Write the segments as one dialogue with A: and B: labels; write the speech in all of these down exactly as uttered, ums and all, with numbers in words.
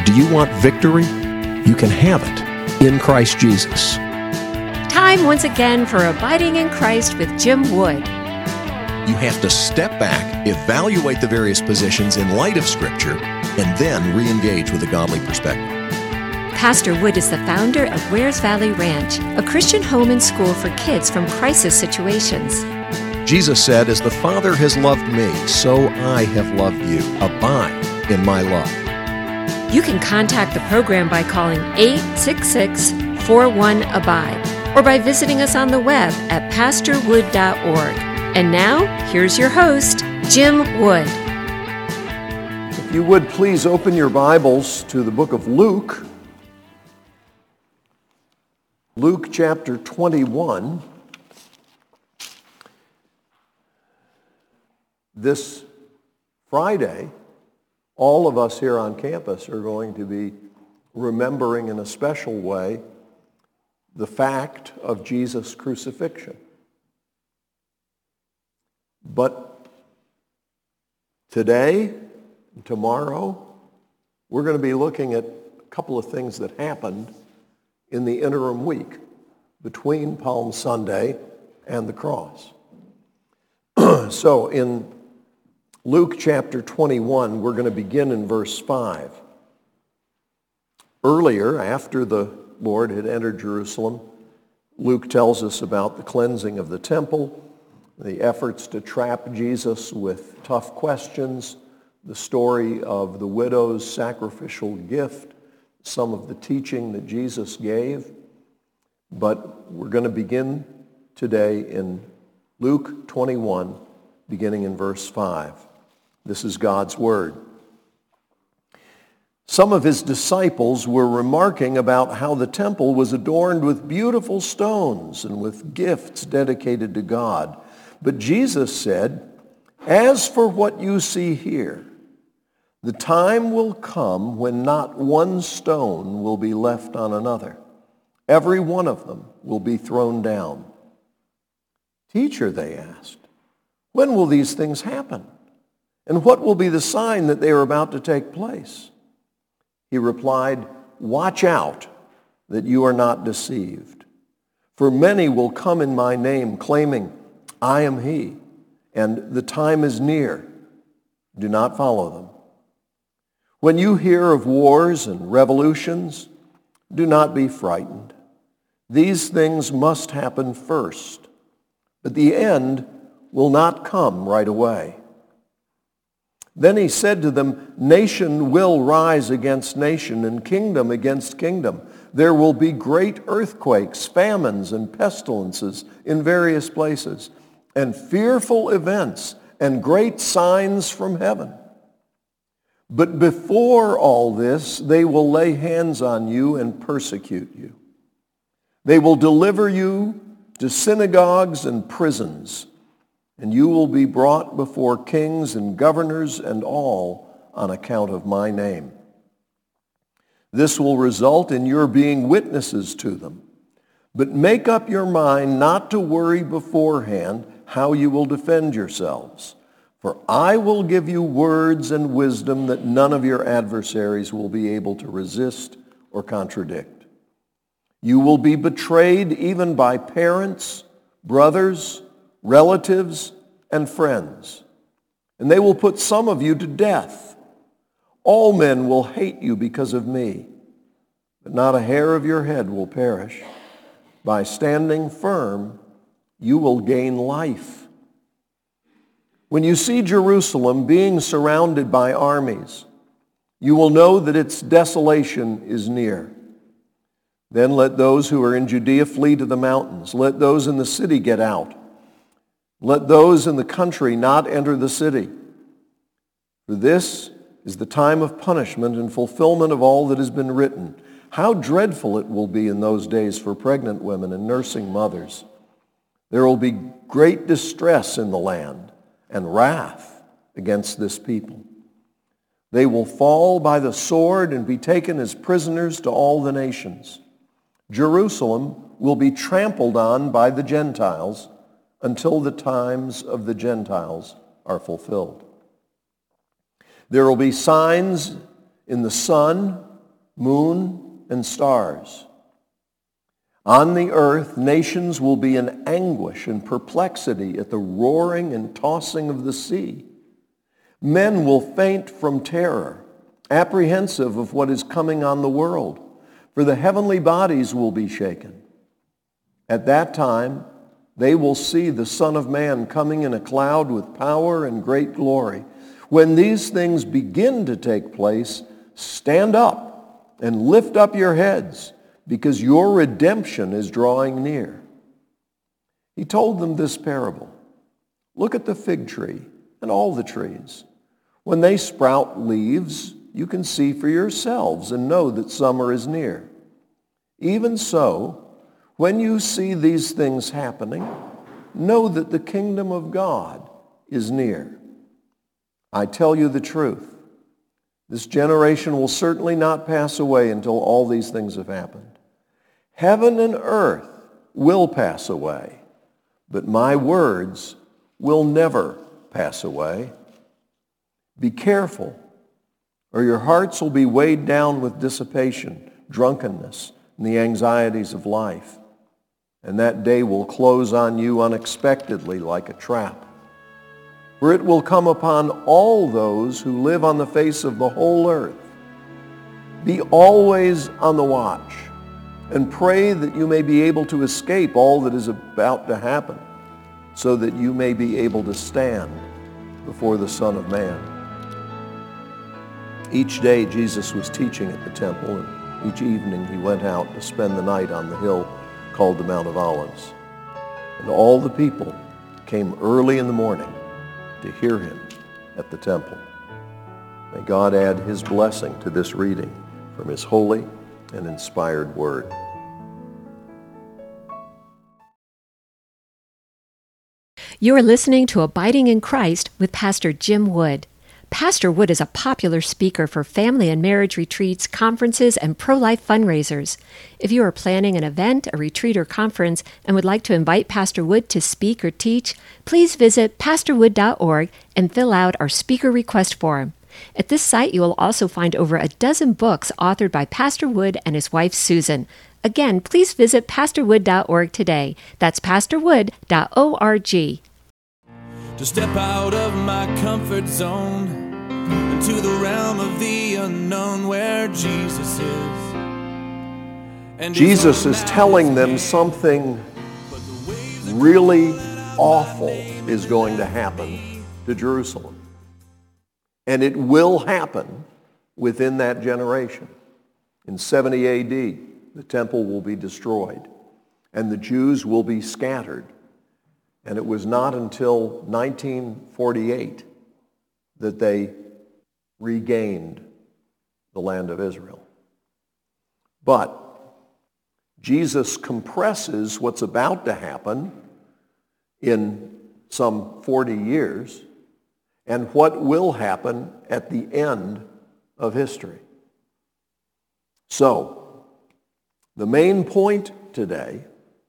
A: Do you want victory? You can have it in Christ Jesus.
B: Time once again for Abiding in Christ with Jim Wood.
A: You have to step back, evaluate the various positions in light of Scripture, and then re-engage with a godly perspective.
B: Pastor Wood is the founder of Wares Valley Ranch, a Christian home and school for kids from crisis situations.
A: Jesus said, "As the Father has loved me, so I have loved you. Abide in my love."
B: You can contact the program by calling eight six six, four one, A B I D E or by visiting us on the web at pastor wood dot org. And now, here's your host, Jim Wood.
C: If you would please open your Bibles to the book of Luke. Luke chapter twenty-one. This Friday, all of us here on campus are going to be remembering in a special way the fact of Jesus' crucifixion. But today, tomorrow, we're going to be looking at a couple of things that happened in the interim week between Palm Sunday and the cross. So in Luke chapter twenty-one, we're going to begin in verse five. Earlier, after the Lord had entered Jerusalem, Luke tells us about the cleansing of the temple, the efforts to trap Jesus with tough questions, the story of the widow's sacrificial gift, some of the teaching that Jesus gave. But we're going to begin today in Luke twenty-one, beginning in verse five. This is God's word. Some of his disciples were remarking about how the temple was adorned with beautiful stones and with gifts dedicated to God. But Jesus said, "As for what you see here, the time will come when not one stone will be left on another. Every one of them will be thrown down." "Teacher," they asked, "when will these things happen? And what will be the sign that they are about to take place?" He replied, "Watch out that you are not deceived. For many will come in my name, claiming, 'I am he,' and 'the time is near.' Do not follow them. When you hear of wars and revolutions, do not be frightened. These things must happen first, but the end will not come right away." Then he said to them, "Nation will rise against nation and kingdom against kingdom. There will be great earthquakes, famines, and pestilences in various places, and fearful events and great signs from heaven. But before all this, they will lay hands on you and persecute you. They will deliver you to synagogues and prisons, and you will be brought before kings and governors and all on account of my name. This will result in your being witnesses to them. But make up your mind not to worry beforehand how you will defend yourselves. For I will give you words and wisdom that none of your adversaries will be able to resist or contradict. You will be betrayed even by parents, brothers, relatives, and friends, and they will put some of you to death. All men will hate you because of me, but not a hair of your head will perish. By standing firm, you will gain life. When you see Jerusalem being surrounded by armies, you will know that its desolation is near. Then let those who are in Judea flee to the mountains. Let those in the city get out. Let those in the country not enter the city. For this is the time of punishment and fulfillment of all that has been written. How dreadful it will be in those days for pregnant women and nursing mothers. There will be great distress in the land and wrath against this people. They will fall by the sword and be taken as prisoners to all the nations. Jerusalem will be trampled on by the Gentiles until the times of the Gentiles are fulfilled. There will be signs in the sun moon, and stars. On the earth, nations will be in anguish and perplexity at the roaring and tossing of the sea. Men will faint from terror, apprehensive of what is coming on the world, for the heavenly bodies will be shaken. At that time, they will see the Son of Man coming in a cloud with power and great glory. When these things begin to take place, stand up and lift up your heads, because your redemption is drawing near. He told them this parable. Look at the fig tree and all the trees. When they sprout leaves, you can see for yourselves and know that summer is near. Even so, when you see these things happening, know that the kingdom of God is near. I tell you the truth. This generation will certainly not pass away until all these things have happened. Heaven and earth will pass away, but my words will never pass away. Be careful, or your hearts will be weighed down with dissipation, drunkenness, and the anxieties of life. And that day will close on you unexpectedly like a trap. For it will come upon all those who live on the face of the whole earth. Be always on the watch, and pray that you may be able to escape all that is about to happen, so that you may be able to stand before the Son of Man. Each day Jesus was teaching at the temple, and each evening he went out to spend the night on the hill called the Mount of Olives. And all the people came early in the morning to hear him at the temple. May God add his blessing to this reading from his holy and inspired word.
B: You are listening to Abiding in Christ with Pastor Jim Wood. Pastor Wood is a popular speaker for family and marriage retreats, conferences, and pro-life fundraisers. If you are planning an event, a retreat, or conference and would like to invite Pastor Wood to speak or teach, please visit pastor wood dot org and fill out our speaker request form. At this site, you will also find over a dozen books authored by Pastor Wood and his wife, Susan. Again, please visit pastor wood dot org today. That's pastor wood dot org.
D: To step out of my comfort zone into the realm of the unknown where Jesus is. And
C: Jesus is telling them something really awful is going to happen to Jerusalem. And it will happen within that generation. In seventy A D, the temple will be destroyed, and the Jews will be scattered. And it was not until nineteen forty-eight that they regained the land of Israel. But Jesus compresses what's about to happen in some forty years and what will happen at the end of history. So, the main point today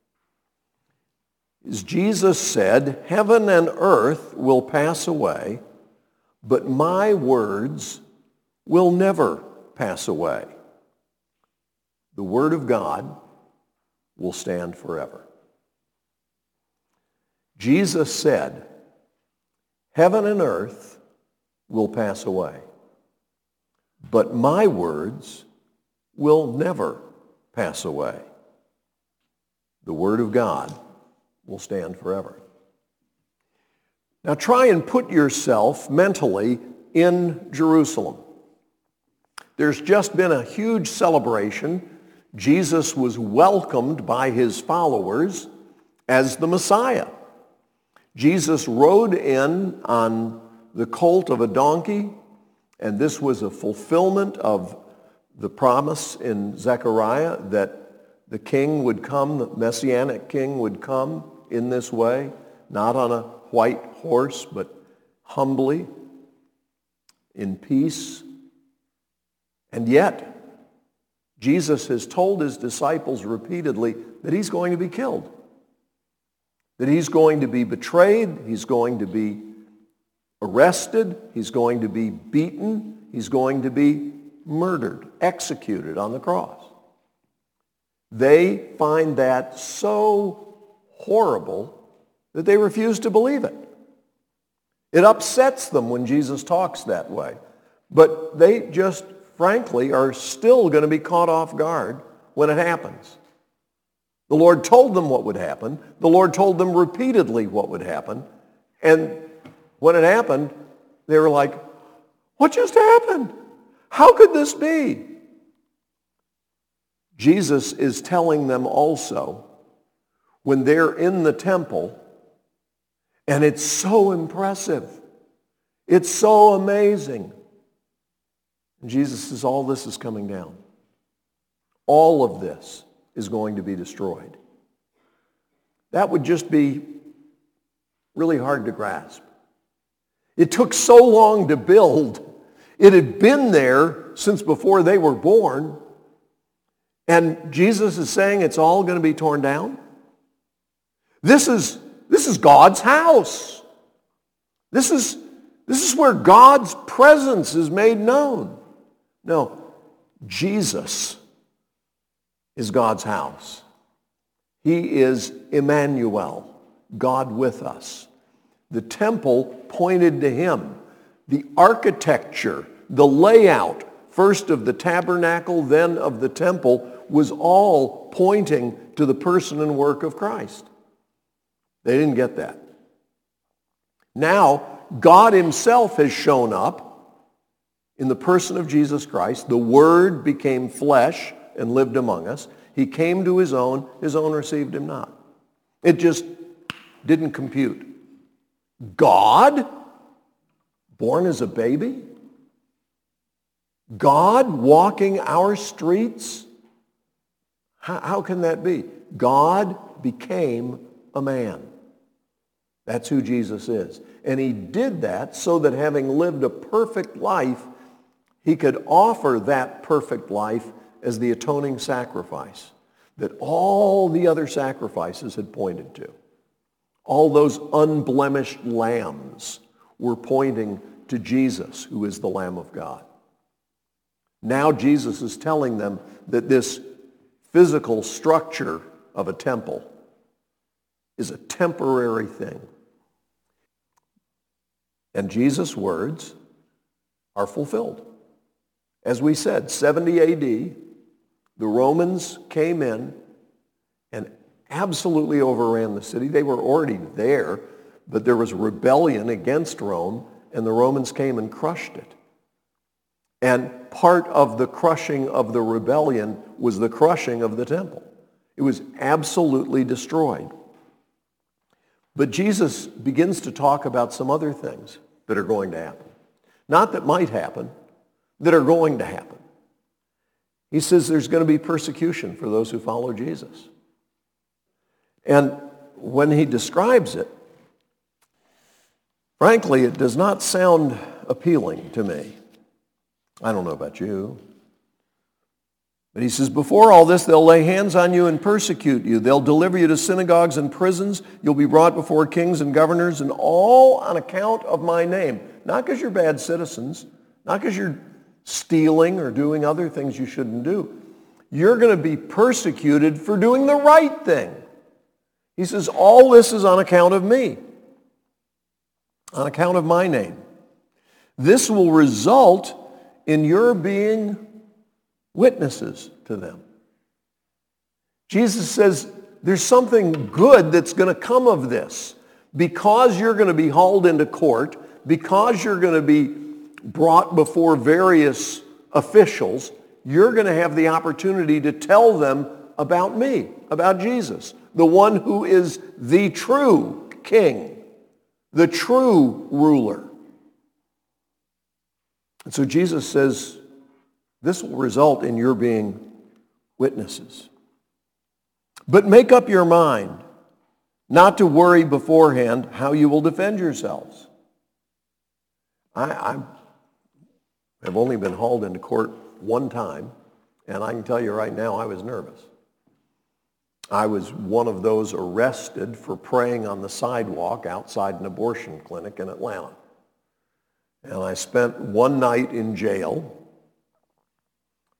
C: is Jesus said, heaven and earth will pass away, but my words will never pass away. The word of God will stand forever. Jesus said, heaven and earth will pass away, but my words will never pass away. The word of God will stand forever. Now try and put yourself mentally in Jerusalem. There's just been a huge celebration. Jesus was welcomed by his followers as the Messiah. Jesus rode in on the colt of a donkey, and this was a fulfillment of the promise in Zechariah that the king would come, the Messianic king would come in this way, not on a white horse, but humbly, in peace. And yet, Jesus has told his disciples repeatedly that he's going to be killed, that he's going to be betrayed, he's going to be arrested, he's going to be beaten, he's going to be murdered, executed on the cross. They find that so horrible that they refuse to believe it. It upsets them when Jesus talks that way. But they just, frankly, are still going to be caught off guard when it happens. The Lord told them what would happen. The Lord told them repeatedly what would happen. And when it happened, they were like, what just happened? How could this be? Jesus is telling them also, when they're in the temple, and it's so impressive, it's so amazing. And Jesus says, all this is coming down. All of this is going to be destroyed. That would just be really hard to grasp. It took so long to build. It had been there since before they were born. And Jesus is saying it's all going to be torn down. This is, this is God's house. This is, this is where God's presence is made known. No, Jesus is God's house. He is Emmanuel, God with us. The temple pointed to him. The architecture, the layout, first of the tabernacle, then of the temple, was all pointing to the person and work of Christ. They didn't get that. Now, God himself has shown up in the person of Jesus Christ. The Word became flesh and lived among us. He came to his own. His own received him not. It just didn't compute. God, born as a baby? God walking our streets? How, how can that be? God became a man. That's who Jesus is. And he did that so that having lived a perfect life, he could offer that perfect life as the atoning sacrifice that all the other sacrifices had pointed to. All those unblemished lambs were pointing to Jesus, who is the Lamb of God. Now Jesus is telling them that this physical structure of a temple is a temporary thing. And Jesus' words are fulfilled. As we said, seventy A D, the Romans came in and absolutely overran the city. They were already there, but there was rebellion against Rome, and the Romans came and crushed it. And part of the crushing of the rebellion was the crushing of the temple. It was absolutely destroyed. But Jesus begins to talk about some other things that are going to happen. Not that might happen, that are going to happen. He says there's going to be persecution for those who follow Jesus. And when he describes it, frankly, it does not sound appealing to me. I don't know about you. But he says, before all this, they'll lay hands on you and persecute you. They'll deliver you to synagogues and prisons. You'll be brought before kings and governors, and all on account of my name. Not because you're bad citizens, not because you're stealing or doing other things you shouldn't do. You're going to be persecuted for doing the right thing. He says, all this is on account of me, on account of my name. This will result in your being witnesses to them. Jesus says there's something good that's going to come of this. Because you're going to be hauled into court, because you're going to be brought before various officials, you're going to have the opportunity to tell them about me, about Jesus, the one who is the true king, the true ruler. And so Jesus says, this will result in your being witnesses. But make up your mind not to worry beforehand how you will defend yourselves. I, I have only been hauled into court one time, and I can tell you right now I was nervous. I was one of those arrested for praying on the sidewalk outside an abortion clinic in Atlanta. And I spent one night in jail.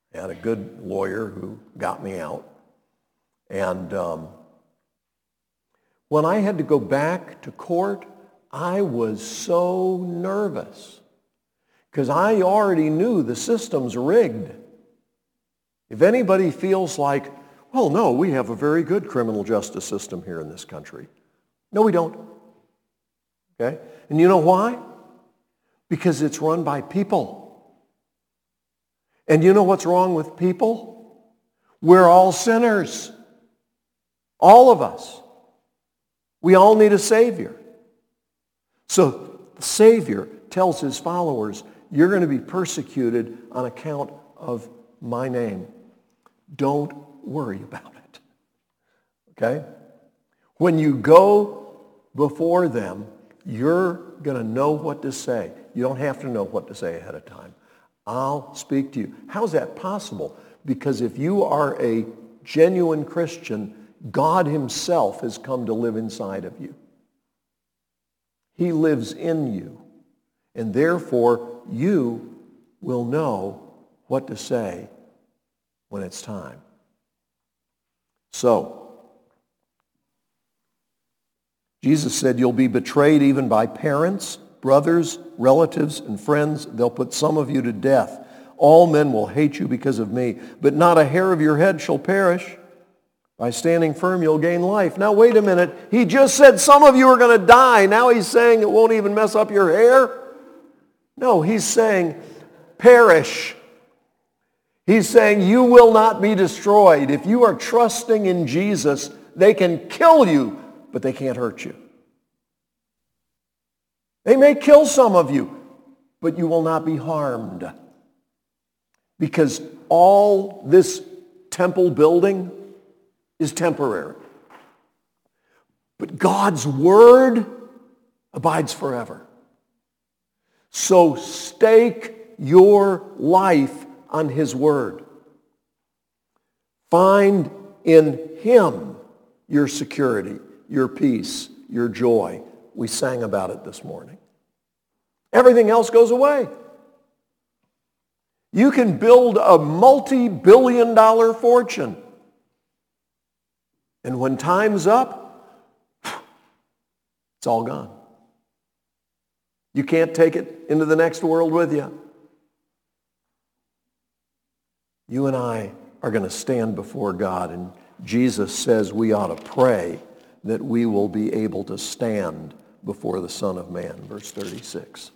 C: I had a good lawyer who got me out. And um, when I had to go back to court, I was so nervous because I already knew the system's rigged. If anybody feels like, well, no, we have a very good criminal justice system here in this country. No, we don't. Okay? And you know why? Because it's run by people. And you know what's wrong with people? We're all sinners. All of us. We all need a Savior. So the Savior tells his followers, you're going to be persecuted on account of my name. Don't worry about it. Okay? When you go before them, you're going to know what to say. You don't have to know what to say ahead of time. I'll speak to you. How's that possible? Because if you are a genuine Christian, God himself has come to live inside of you. He lives in you. And therefore, you will know what to say when it's time. So, Jesus said you'll be betrayed even by parents, brothers, relatives, and friends. They'll put some of you to death. All men will hate you because of me, but not a hair of your head shall perish. By standing firm, you'll gain life. Now, wait a minute. He just said some of you are going to die. Now he's saying it won't even mess up your hair? No, he's saying perish. He's saying you will not be destroyed. If you are trusting in Jesus, they can kill you, but they can't hurt you. They may kill some of you, but you will not be harmed. Because all this temple building is temporary. But God's word abides forever. So stake your life on his word. Find in him your security, your peace, your joy. We sang about it this morning. Everything else goes away. You can build a multi-billion dollar fortune. And when time's up, it's all gone. You can't take it into the next world with you. You and I are going to stand before God, and Jesus says we ought to pray that we will be able to stand before the Son of Man. Verse thirty-six.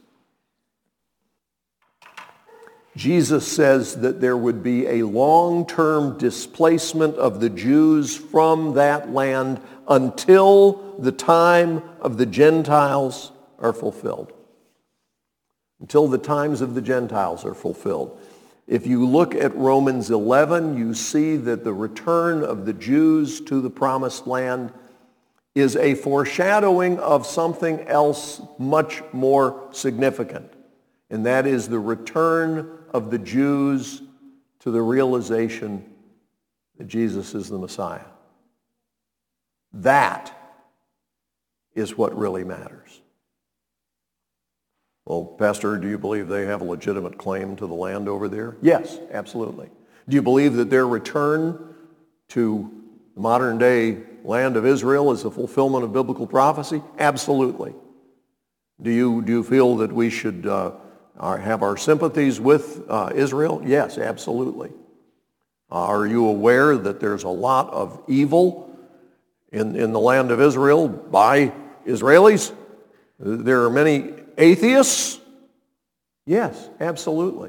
C: Jesus says that there would be a long-term displacement of the Jews from that land until the time of the Gentiles are fulfilled. Until the times of the Gentiles are fulfilled. If you look at Romans eleven, you see that the return of the Jews to the promised land is a foreshadowing of something else much more significant. And that is the return of the Jews to the realization that Jesus is the Messiah. That is what really matters. Well, Pastor, do you believe they have a legitimate claim to the land over there? Yes, absolutely. Do you believe that their return to the modern day land of Israel is the fulfillment of biblical prophecy? Absolutely. Do you, do you feel that we should uh, Are, have our sympathies with uh, Israel? Yes, absolutely. Uh, are you aware that there's a lot of evil in, in the land of Israel by Israelis? There are many atheists? Yes, absolutely.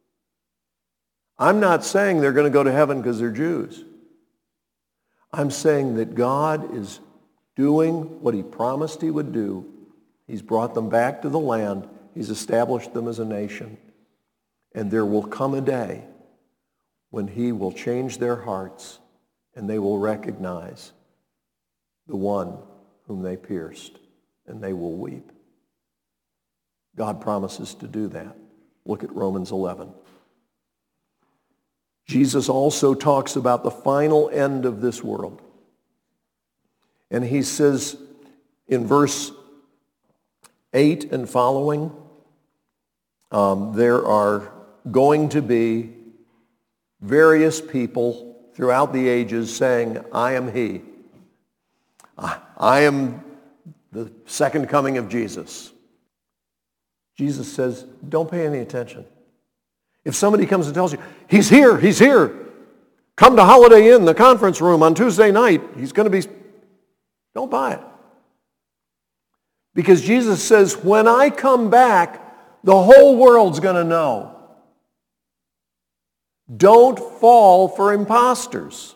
C: I'm not saying they're going to go to heaven because they're Jews. I'm saying that God is doing what he promised he would do. He's brought them back to the land. He's established them as a nation. And there will come a day when he will change their hearts and they will recognize the one whom they pierced, and they will weep. God promises to do that. Look at Romans eleven. Jesus also talks about the final end of this world. And he says in verse eight and following, um, there are going to be various people throughout the ages saying, I am he. I am the second coming of Jesus. Jesus says, don't pay any attention. If somebody comes and tells you, he's here, he's here, come to Holiday Inn, the conference room on Tuesday night, he's going to be, don't buy it. Because Jesus says, when I come back, the whole world's going to know. Don't fall for imposters.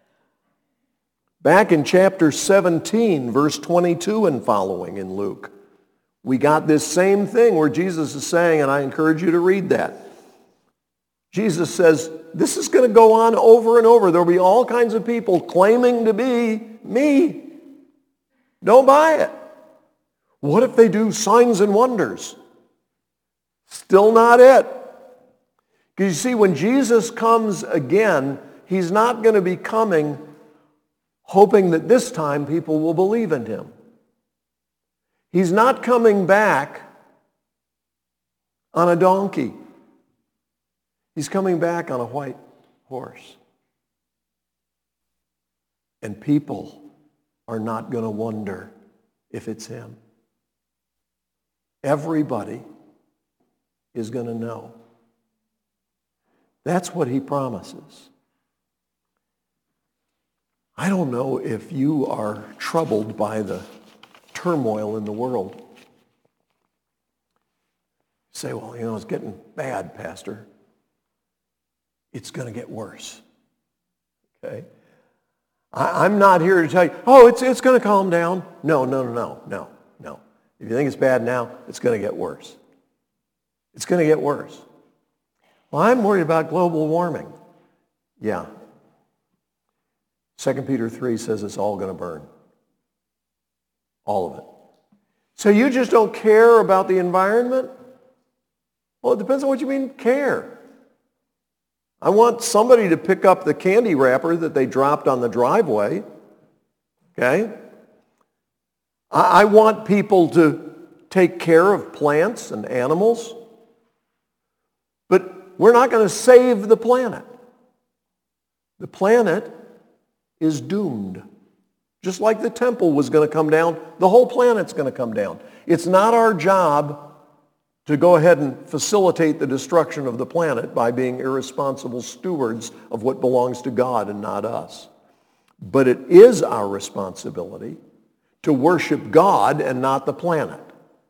C: Back in chapter seventeen, verse twenty-two and following in Luke, we got this same thing where Jesus is saying, and I encourage you to read that. Jesus says, this is going to go on over and over. There will be all kinds of people claiming to be me. Don't buy it. What if they do signs and wonders? Still not it. Because you see, when Jesus comes again, he's not going to be coming hoping that this time people will believe in him. He's not coming back on a donkey. He's coming back on a white horse. And people are not going to wonder if it's him. Everybody is going to know. That's what he promises. I don't know if you are troubled by the turmoil in the world. You say, well, you know, it's getting bad, Pastor. It's going to get worse. Okay? I, I'm not here to tell you, oh, it's, it's going to calm down. No, no, no, no, no, no. If you think it's bad now, it's going to get worse. It's going to get worse. Well, I'm worried about global warming. Yeah. Second Peter three says it's all going to burn. All of it. So you just don't care about the environment? Well, it depends on what you mean care. I want somebody to pick up the candy wrapper that they dropped on the driveway. Okay? I, I want people to take care of plants and animals. But we're not going to save the planet. The planet is doomed. Just like the temple was going to come down, the whole planet's going to come down. It's not our job to go ahead and facilitate the destruction of the planet by being irresponsible stewards of what belongs to God and not us. But it is our responsibility to worship God and not the planet.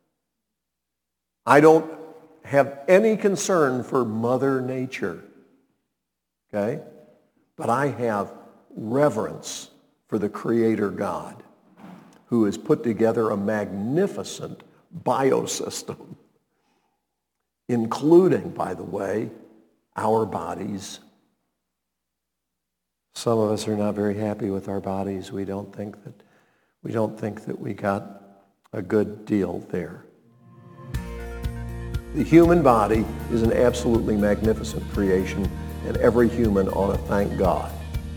C: I don't have any concern for Mother Nature, okay? But I have reverence for the Creator God, who has put together a magnificent biosystem, including, by the way, our bodies. Some of us are not very happy with our bodies. We don't think that we don't think that we got a good deal there. The human body is an absolutely magnificent creation, and every human ought to thank God.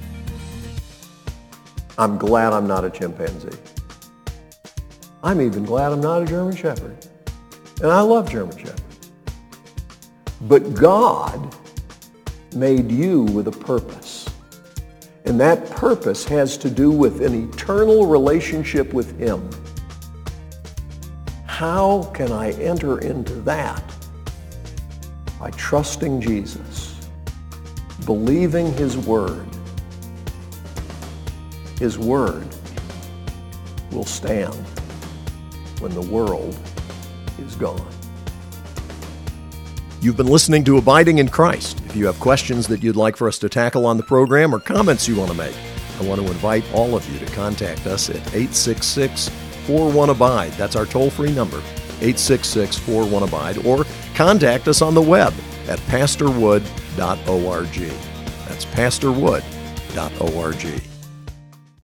C: I'm glad I'm not a chimpanzee. I'm even glad I'm not a German Shepherd. And I love German Shepherds. But God made you with a purpose. And that purpose has to do with an eternal relationship with him. How can I enter into that? By trusting Jesus, believing his word. His word will stand when the world is gone.
A: You've been listening to Abiding in Christ. If you have questions that you'd like for us to tackle on the program or comments you want to make, I want to invite all of you to contact us at eight six six, four one, abide. That's our toll-free number, eight six six, four one, abide. Or contact us on the web at pastor wood dot org. That's pastor wood dot org.